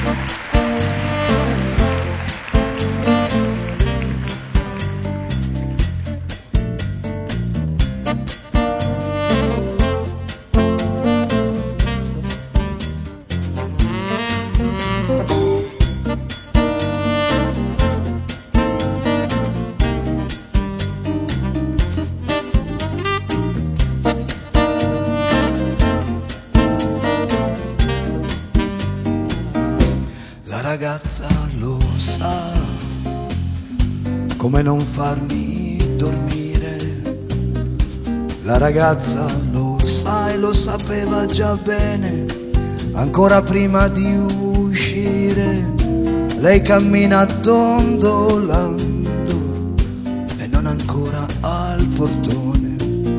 La ragazza lo sa come non farmi dormire. La ragazza lo sa e lo sapeva già bene, ancora prima di uscire. Lei cammina dondolando e non ancora al portone.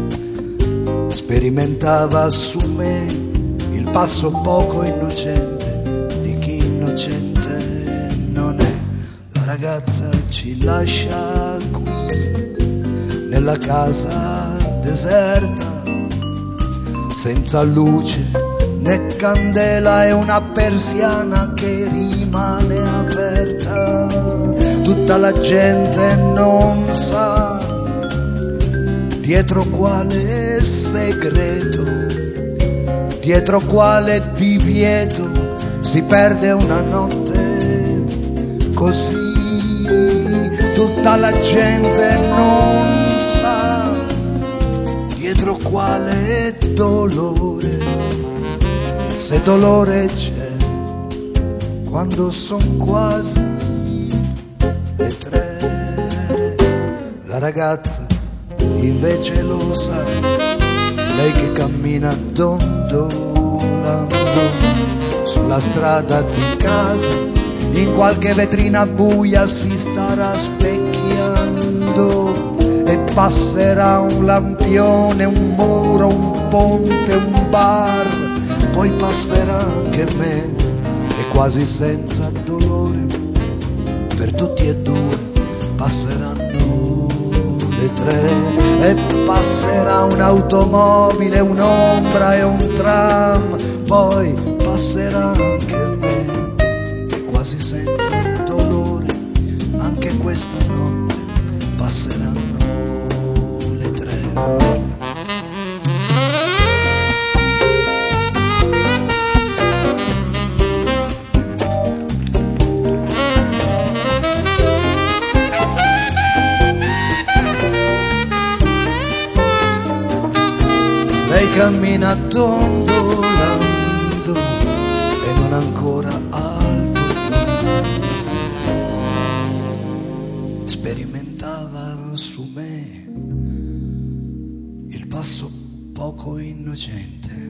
Sperimentava su me il passo poco innocente di chi innocente non è. La ragazza ci lascia qui nella casa deserta, senza luce né candela e una persiana che rimane aperta. Tutta la gente non sa dietro quale segreto, dietro quale divieto si perde una notte così. Tutta la gente non sa dietro quale dolore, se dolore c'è quando son quasi le 3. La ragazza invece lo sa, lei che cammina dondolando sulla strada di casa, in qualche vetrina buia si starà specchiando e passerà un lampione, un muro, un ponte, un bar, poi passerà anche me e quasi senza dolore per tutti e due passeranno le 3 e passerà un'automobile, un'ombra e un tram, poi passerà anche me e quasi senza dolore anche questa notte passeranno le 3. Lei cammina dondolando e non ancora al portone. Sperimentava su me il passo poco innocente